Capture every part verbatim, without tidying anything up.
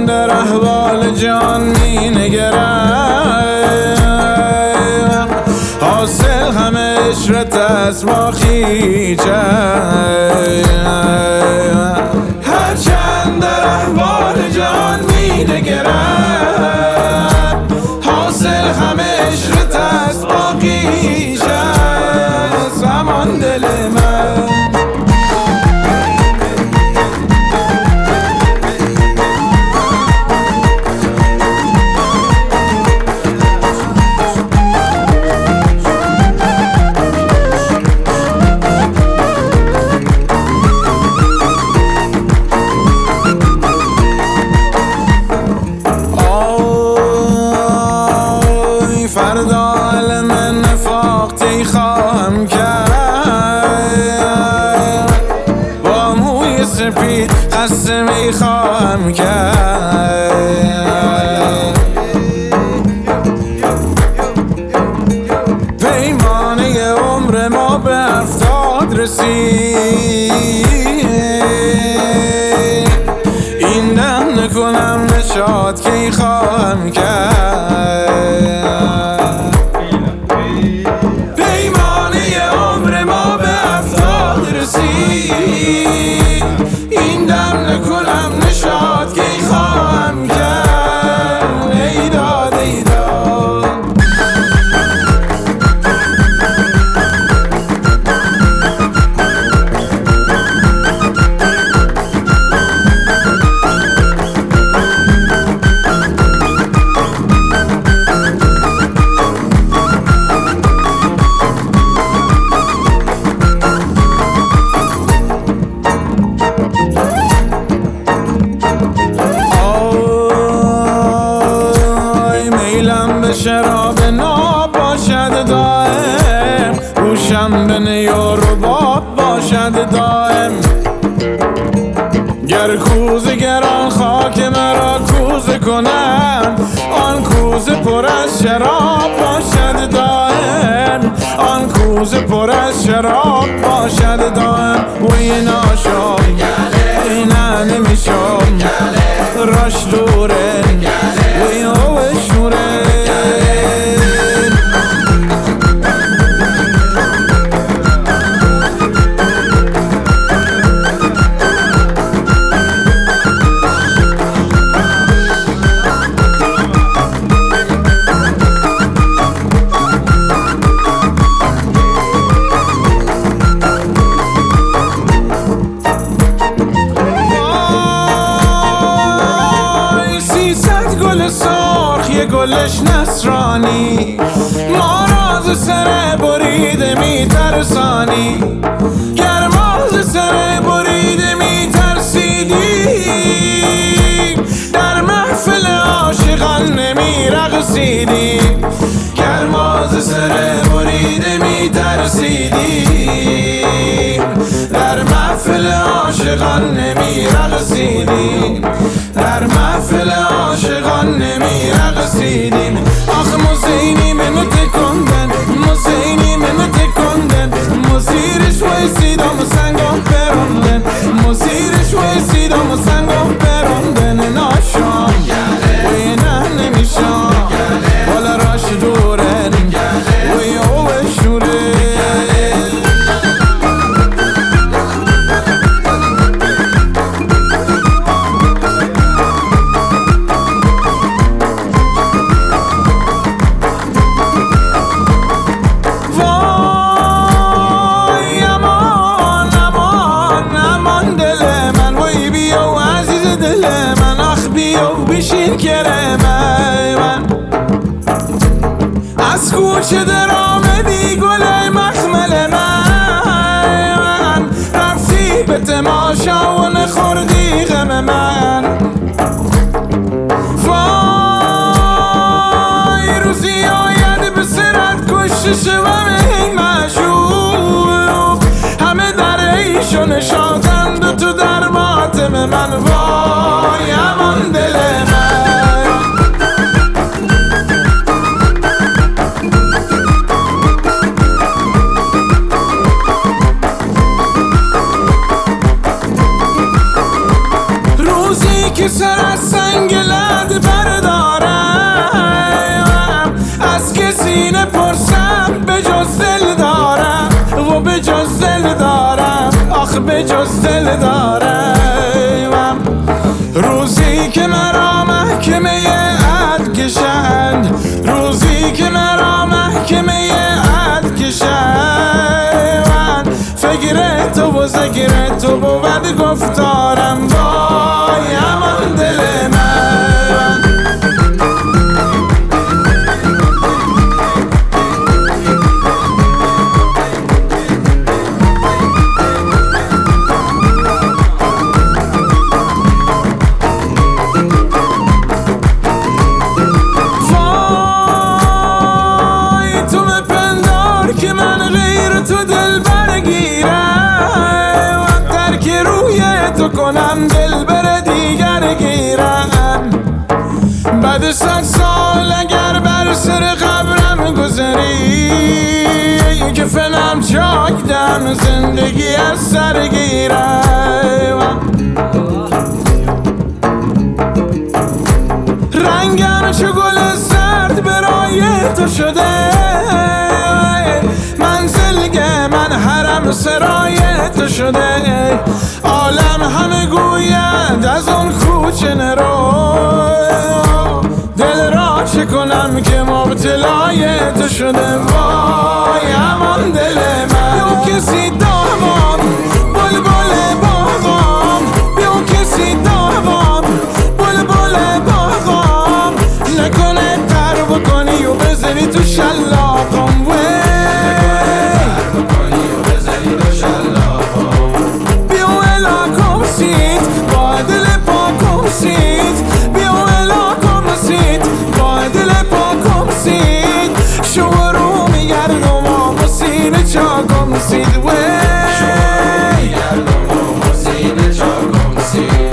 در احوال جان می نگرم، حاصل همه عشرت است با خیجم. هرچند در احوال جان می نگرم، حاصل همه عشرت است با خیجم. سامان دل من فردا علم نفاقتی خواهم کرد، با موی سپید قصه می خواهم کرد. پیمانه عمر ما به هفتاد رسید، این دم نکنم نشاط کی خواهم کرد. این دم نکنم نشاط کی خواهم کرد. ای داد ای داد شراب ناب باشد دائم، گوشم به نی و رباب باشد دائم. گر کوزه گران خاک مرا کوزه کنم، آن کوزه پر از شراب باشد دائم، آن کوزه پر از شراب باشد دائم. وی ناشم ای نه نمیشم راش دوره وی او شوره. سرخ یه گلش نصرانی، ما راز سر بریده می ترسانی. گر ما ز سر بریده می ترسیدیم، در محفل عاشقان نمی رقصیدیم. گر ما ز سر بریده می ترسیدیم، در محفل عاشقان نمی رقصیدیم. در محفل عاشقان نمی رقصیدیم. آخ موسینی منو تکندن، موسینی منو تکندن، موسیرش ویسیدم و سنگم پروندن، موسیرش ویسیدم و سنگم پروندن. ناشام وی نه نمیشام والا راش دورن وی او شوره. بشین کرم من از کوچه در آمدی گل مخمل من، رفتی به تماشا و نخوردی غم من. وای روزی آید به سرت کشته شوم این معشوق، همه در عیش و نشاطند و تو در ماتم من. وای امان دل من من گلد بردارم، از کسی نپرسم به جز دل دارم و به جز دل دارم، آخ به جز دل دارم. روزی که مرا محکمه عدل کشند، روزی که مرا محکمه عدل کشند، فکر تو و ذکر تو بود گفتارم، وای امان دل من. که من غیر تو دل برگیرم، در که روی تو کنم دل بر دیگر گیرم. بعد صد سال اگر بر سر قبرم گذری، که فنم چاک دم زندگی از سر گیرم. رنگم چو گل سرد برای تو شده، منزلگه من حرم سرای تو شده. عالم همه گوید از اون کوچه نرو، دل را چه کنم که مبتلای تو شده، وای امان دل من. بیو کسی داغم بلبل باغم، بیو کسی داغم بلبل باغم، نکنه تر بکنی و بزنی تو شلاقم. شورو میگردم و سینه چاکم رسید، وی شورو میگردم و سینه چاکم رسید.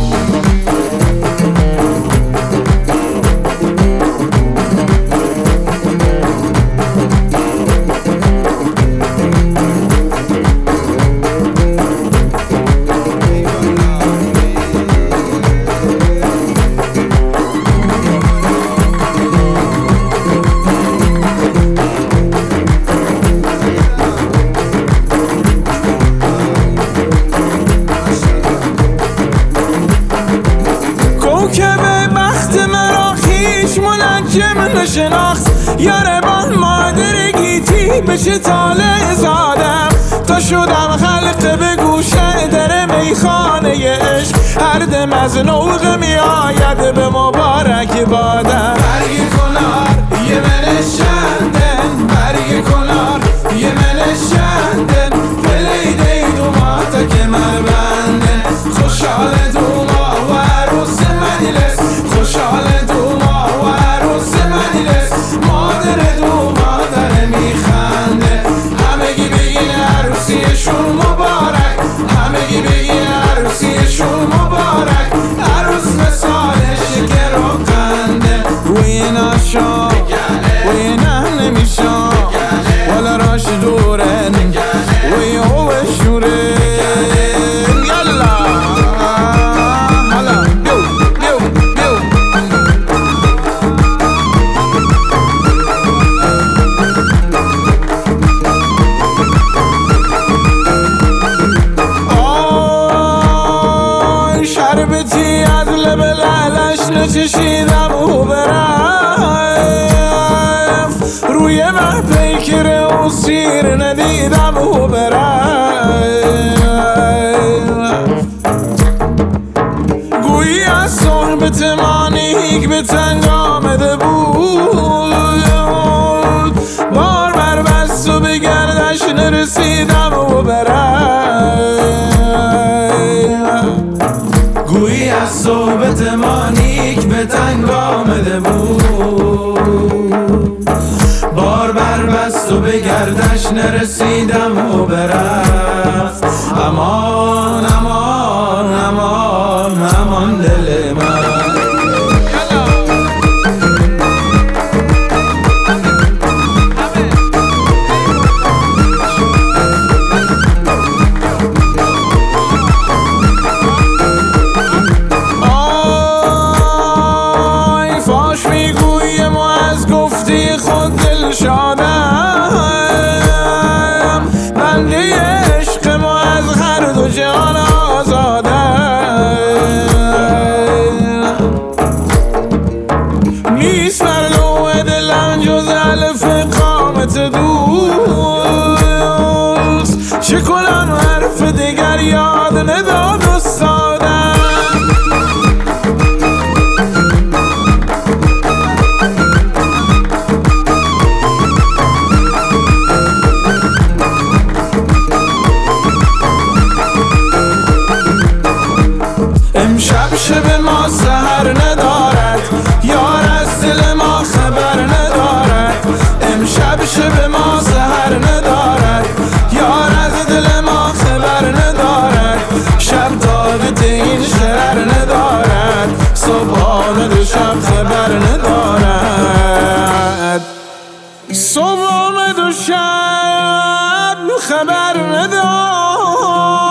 که به بخت مرا خیش منجم نشناخت، یاربان مادر گیتی بشه طالع زادم. تا شدم خلق به گوشه در میخانه عشق، هر دم از نوق می آید به مبارک بادم. برگ کنار یه من شندن، برگ کنار یه من شندن، دلی دی دو ماتا که من بندن. خوشحال دو ماه و عروس مجلس، خوشحال دو ماه و عروس مجلس، مادر دو مادر میخنده. همگی بگین عروسیشون مبارک، همگی بگین عروسیشون مبارک، عروس مثال شکر و قنده. وی ناشا وی نه نمیشا ولا راش دورن، وی هو شوره. شربتی از لب لالش نچشیدم و برم، روی من پیکر و سیر ندیدم و برم. گویی از صحبت ما نیک به تنگ آمده بود، بار بر بست و به گردش نرسیدم و برم. گویی از صحبت ما نیک به تنگ آمده بود، بار بر بست و به گردش نرسیدم و برفت. امان امان امان امان دل من. نیست بر لوح دلم جز الف قامت دوست. چه کنم حرف دیگر یاد نداد استادم. امشب شب ما سحر ندارد، یار از دل ما خبر ندارد. امشب شب ما سحر ندارد، یار از دل ما خبر ندارد. شب طاقت این شرر ندارد، صبحانه دو شب خبر ندارد. صبحانه دو شب خبر ندارد.